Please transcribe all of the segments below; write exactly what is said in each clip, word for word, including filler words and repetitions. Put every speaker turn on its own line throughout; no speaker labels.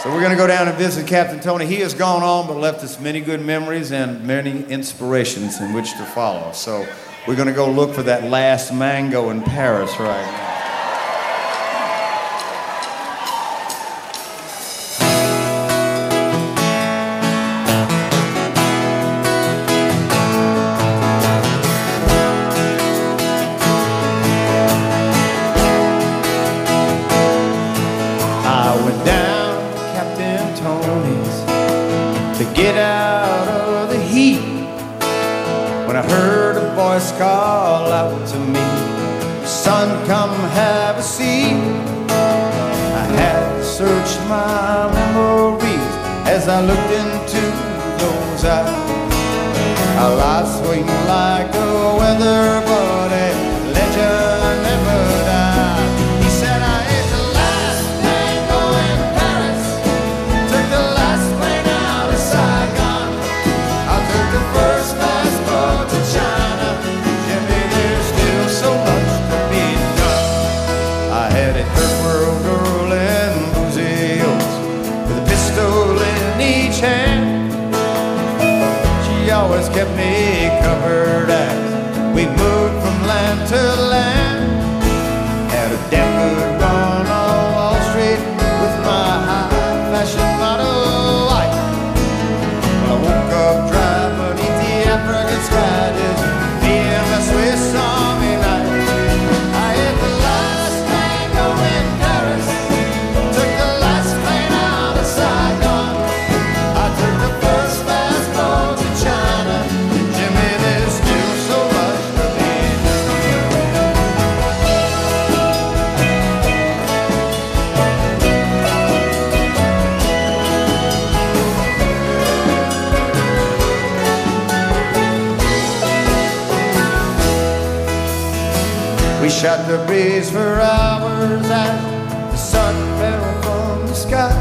So we're going to go down and visit Captain Tony. He has gone on but left us many good memories and many inspirations in which to follow. So we're going to go look for that last mango in Paris right now. I went down Captain Tony's to get out of the heat when I heard a voice call out to me, "Son, come have a seat." I had to search my memories as I looked into those eyes. Our lives swing like a weather, but a legend never died. He said, "I ate the last mango in Paris, took the last plane out of Saigon, I took the first fast boat to China. Jimmy, there's still so much to be done." I had a third world girl in Buzios with a pistol in each hand. She always kept me covered as we moved from land to land. Had a damn good run on Wall Street with my high fashion model wife. When I woke up dry beneath the African sky, just me and my Swiss Army knife. I hit the last mango in Paris, took the last plane out of Saigon, I took the first fast boat to China. Jimmy, there's still so much to be We shot the breeze for hours as the sun fell from the sky,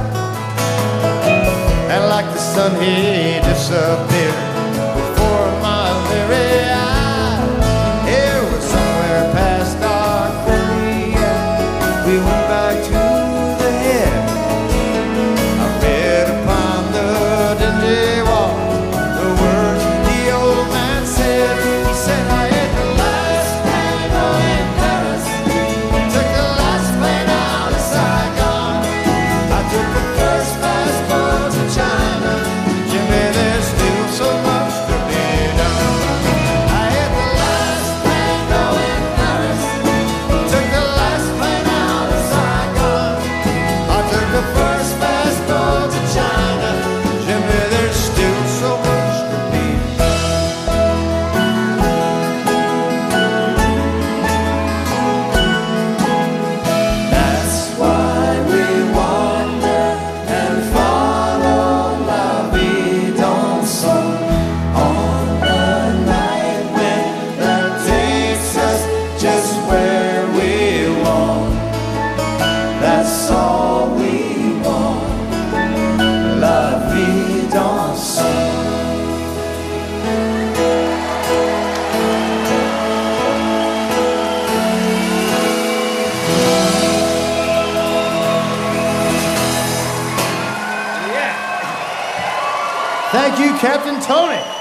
and like the sun he disappeared before my very eyes. It was somewhere past dark thirty, and we went back to the head. I read upon the dingy wall the words the old man said. He said, "I ate the last mango in Paris, took the last plane out of Saigon, I took the first fast boat to China. Jimmy, there's still so much to be done." I ate the last mango in Paris, took the last plane out of Saigon, I took the first fast boat to China. Jimmy, there's still so much to be That's why we wander and follow la vie dansant on the night wind that takes us just where we want. That's all we want, la vie dansant. Thank you, Captain Tony.